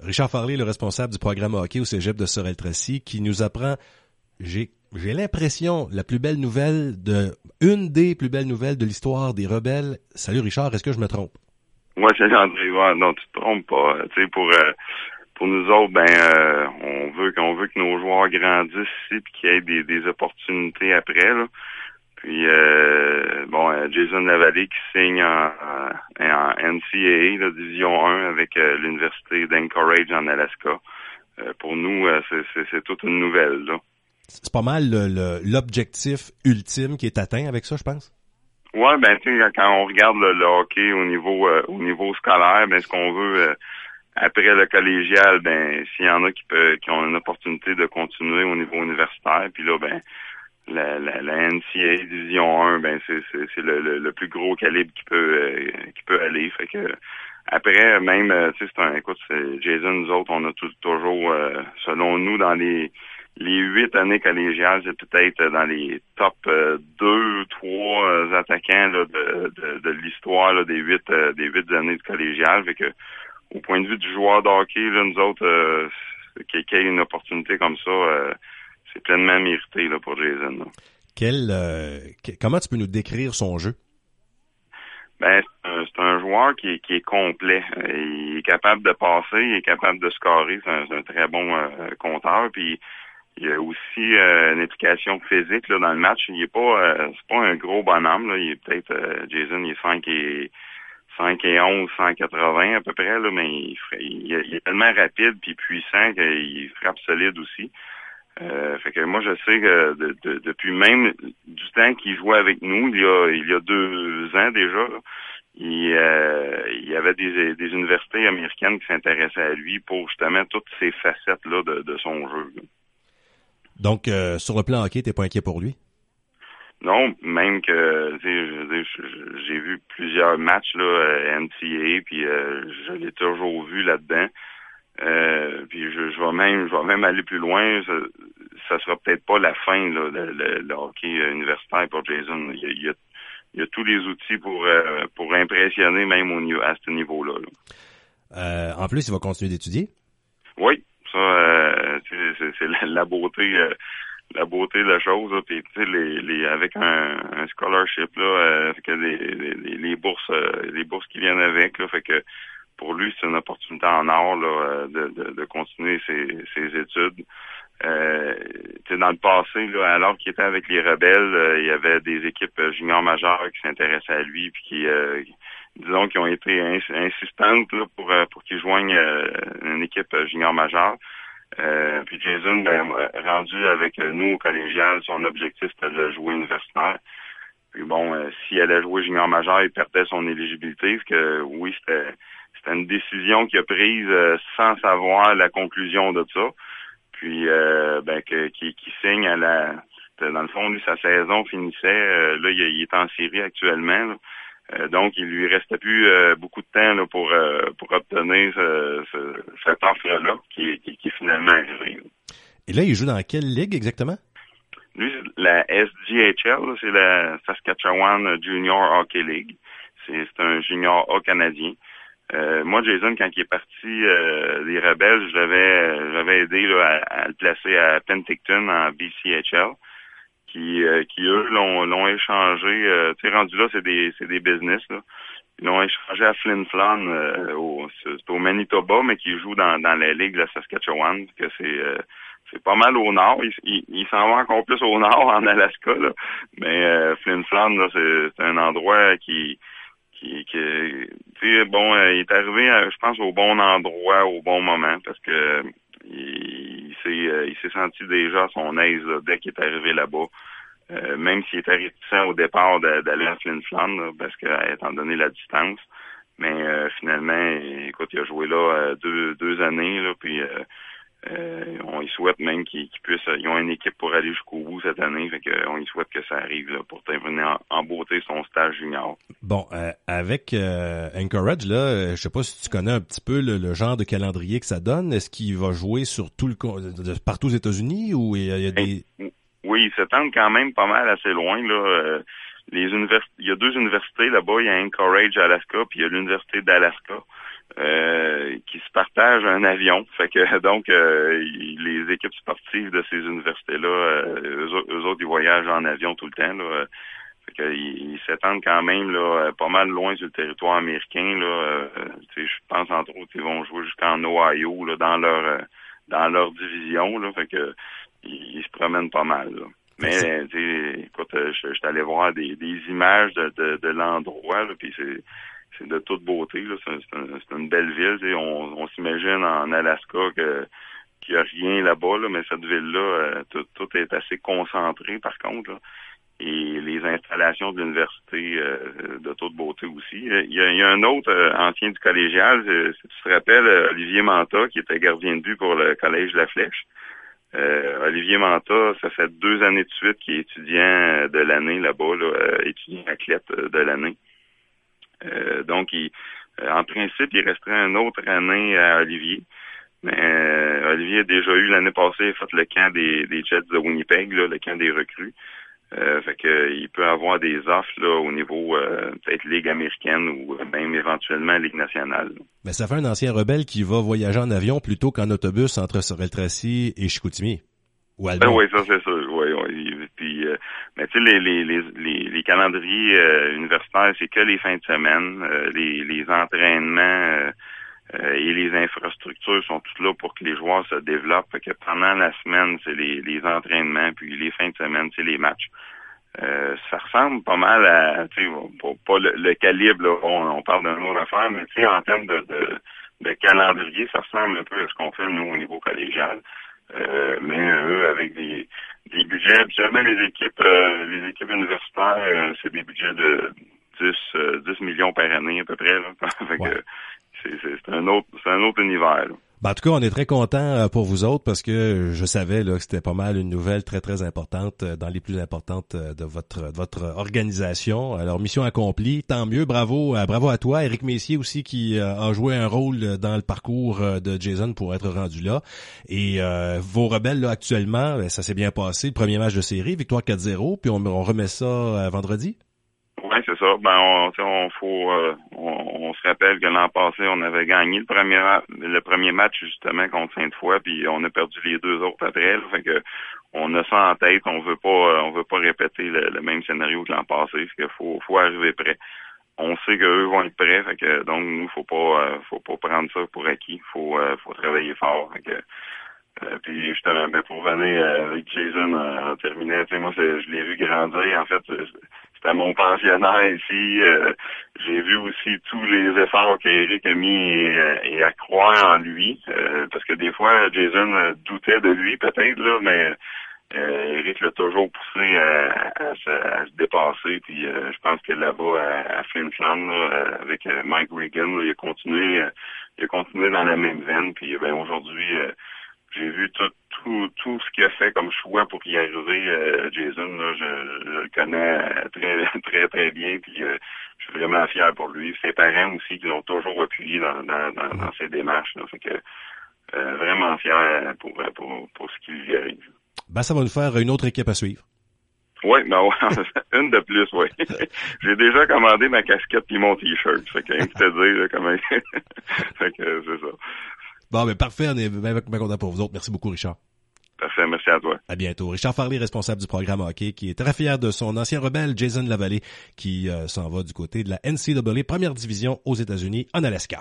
Richard Farley, le responsable du programme hockey au cégep de Sorel-Tracy, qui nous apprend, j'ai l'impression, une des plus belles nouvelles de l'histoire des Rebelles. Salut Richard, est-ce que je me trompe? Ouais, c'est André. Ouais, non, tu te trompes pas. Tu sais, pour nous autres, on veut que nos joueurs grandissent ici puis qu'il y ait des opportunités après, là. Puis Jason Lavallée qui signe en NCAA, la Division 1 avec l'université d'Anchorage en Alaska. Pour nous, c'est toute une nouvelle, là. C'est pas mal l'objectif ultime qui est atteint avec ça, je pense. Ouais, tu sais, quand on regarde le hockey au niveau scolaire, ce qu'on veut après le collégial, s'il y en a qui ont une opportunité de continuer au niveau universitaire, puis là, la NCAA Division 1, c'est le plus gros calibre qui peut aller. Fait que après, même, tu sais, c'est Jason, nous autres, on a toujours, selon nous, dans les 8 années collégiales, c'est peut-être dans les top 2, 3 attaquants là, de l'histoire là, des 8 années de collégial. Fait que au point de vue du joueur de hockey, là, nous autres, qu'il y ait une opportunité comme ça, c'est pleinement mérité là, pour Jason. Là. Comment tu peux nous décrire son jeu? C'est un joueur qui est complet. Il est capable de passer, il est capable de scorer. C'est un très bon compteur. Puis il y a aussi une implication physique là, dans le match. Il est pas c'est pas un gros bonhomme. Là. Il est peut-être Jason, il est 5 et 11, 180 à peu près, là, mais il est tellement rapide puis puissant qu'il frappe solide aussi. Fait que moi je sais que depuis même du temps qu'il jouait avec nous, il y a 2 ans déjà, là, il y avait des universités américaines qui s'intéressaient à lui pour justement toutes ces facettes là de son jeu. Là. Donc sur le plan hockey, t'es pas inquiet pour lui? Non, même que j'ai vu plusieurs matchs là NCAA puis je l'ai toujours vu là-dedans. Puis je vais même aller plus loin. Ça sera peut-être pas la fin là, le hockey universitaire pour Jason. Il y a tous les outils pour impressionner même à ce niveau-là. Là. En plus, il va continuer d'étudier? Oui, ça c'est la beauté. La beauté de la chose, là, puis tu sais, avec un scholarship là, fait que les bourses qui viennent avec, là, fait que pour lui c'est une opportunité en or là, de continuer ses études. Dans le passé, là, alors qu'il était avec les Rebelles, il y avait des équipes juniors majeures qui s'intéressaient à lui, puis qui ont été insistantes là, pour qu'il joigne une équipe junior majeure. Puis Jason, rendu avec nous au collégial, son objectif c'était de jouer universitaire. Puis s'il allait jouer junior majeur, il perdait son éligibilité. Parce que oui, c'était une décision qu'il a prise sans savoir la conclusion de ça. Puis qui signe dans le fond, lui, sa saison finissait. Là, il est en série actuellement. Là. Donc, il lui restait plus beaucoup de temps là, pour obtenir cette offre-là qui est finalement arrivée. Et là, il joue dans quelle ligue exactement? Lui, c'est la SJHL, là, c'est la Saskatchewan Junior Hockey League. C'est un junior A canadien. Moi, Jason, quand il est parti des Rebelles, je l'avais aidé là, à le placer à Penticton en BCHL. Qui eux l'ont échangé, tu sais, rendu là, c'est des business, là. Ils l'ont échangé à Flin Flon, c'est au Manitoba, mais qui joue dans la ligue de la Saskatchewan, que c'est pas mal au nord. Il s'en va encore plus au nord, en Alaska, là. Mais Flin Flon, là, c'est un endroit qui tu sais, il est arrivé, je pense, au bon endroit, au bon moment, parce que il s'est senti déjà à son aise là, dès qu'il est arrivé là-bas. Même s'il était réticent au départ d'aller à Flin Flon, parce que étant donné la distance. Mais finalement, écoute, il a joué là 2 années, là, puis on y souhaite même qu'ils puissent. Ils ont une équipe pour aller jusqu'au bout cette année, fait qu'on y souhaite que ça arrive là, pour terminer en beauté son stage junior. Bon, avec Anchorage, là, je sais pas si tu connais un petit peu le genre de calendrier que ça donne. Est-ce qu'il va jouer sur partout aux États-Unis ou il y a des... Oui, il s'étend quand même pas mal assez loin, là. Il y a 2 universités là-bas. Il y a Anchorage, Alaska, puis il y a l'Université d'Alaska. qui se partagent un avion. Fait que donc les équipes sportives de ces universités-là, eux autres, ils voyagent en avion tout le temps. Là, fait que ils s'étendent quand même là pas mal loin sur le territoire américain. Là, je pense entre autres ils vont jouer jusqu'en Ohio là, dans leur division. Là, fait que ils se promènent pas mal. Là. Mais écoute, je suis allé voir des images de l'endroit, là, puis c'est de toute beauté. Là. C'est une belle ville. On s'imagine en Alaska qu'il n'y a rien là-bas, là, mais cette ville-là, tout est assez concentré par contre. Là. Et les installations de l'université de toute beauté aussi. Il y a un autre ancien du collégial, si tu te rappelles, Olivier Manta, qui était gardien de but pour le collège La Flèche. Olivier Manta, ça fait 2 années de suite qu'il est étudiant de l'année là-bas, là, étudiant athlète de l'année. Donc, en principe, il resterait une autre année à Olivier. Mais Olivier a déjà eu l'année passée, fait le camp des Jets de Winnipeg, là, le camp des recrues. Fait que il peut avoir des offres là au niveau peut-être Ligue américaine ou même éventuellement Ligue nationale. Mais ça fait un ancien rebelle qui va voyager en avion plutôt qu'en autobus entre Sorel-Tracy et Chicoutimi. Ou Albion. Oui, ça c'est sûr. Oui. Puis mais tu sais les calendriers universitaires, c'est que les fins de semaine, les entraînements et les infrastructures sont toutes là pour que les joueurs se développent. Fait que pendant la semaine, c'est les entraînements, puis les fins de semaine, c'est les matchs. Ça ressemble pas mal à, tu sais, pas le calibre, là, on parle d'une autre affaire, mais tu sais, en termes de calendrier, ça ressemble un peu à ce qu'on fait, nous, au niveau collégial. Mais eux, avec des budgets, habituellement, les équipes universitaires, c'est des budgets de 10 millions par année, à peu près, là. Fait que, c'est un autre univers. Là. Ben, en tout cas, on est très contents pour vous autres parce que je savais là que c'était pas mal une nouvelle très très importante, dans les plus importantes de votre organisation. Alors mission accomplie, tant mieux, bravo à toi, Éric Messier aussi qui a joué un rôle dans le parcours de Jason pour être rendu là. Et vos rebelles là actuellement, ça s'est bien passé, le premier match de série, victoire 4-0, puis on remet ça vendredi. Oui, c'est ça. Ben, on se rappelle que l'an passé, on avait gagné le premier match justement contre Sainte-Foy, puis on a perdu les 2 autres après. Là, fait que on a ça en tête. On veut pas répéter le même scénario que l'an passé. Fait que faut arriver prêt. On sait qu'eux vont être prêts. Fait que donc nous, faut pas prendre ça pour acquis. Faut travailler fort. Fait que puis justement, pour venir avec Jason en terminant, tu sais, moi je l'ai vu grandir. En fait, c'était mon pensionnaire ici. J'ai vu aussi tous les efforts qu'Éric a mis et à croire en lui. Parce que des fois, Jason doutait de lui peut-être, là, mais Éric l'a toujours poussé à se dépasser. Puis je pense que là-bas, à Flin Flon, avec Mike Regan, là, il a continué dans la même veine. Puis ben aujourd'hui, j'ai vu tout ce qu'il a fait comme choix pour y arriver. Jason, là, je le connais très, très, très bien. Puis je suis vraiment fier pour lui. Ses parents aussi qui l'ont toujours appuyé dans ses démarches. Là. Fait que vraiment fier pour ce qui lui arrive. Ben, ça va nous faire une autre équipe à suivre. Oui, ben ouais, une de plus, oui. J'ai déjà commandé ma casquette et mon t-shirt. Fait que rien que te dire là, comment. Fait que c'est ça. Bon, ben parfait, on est bien content pour vous autres. Merci beaucoup, Richard. Parfait, merci à toi. À bientôt. Richard Farley, responsable du programme hockey, qui est très fier de son ancien rebelle, Jason Lavallée, qui s'en va du côté de la NCAA, première division aux États-Unis, en Alaska.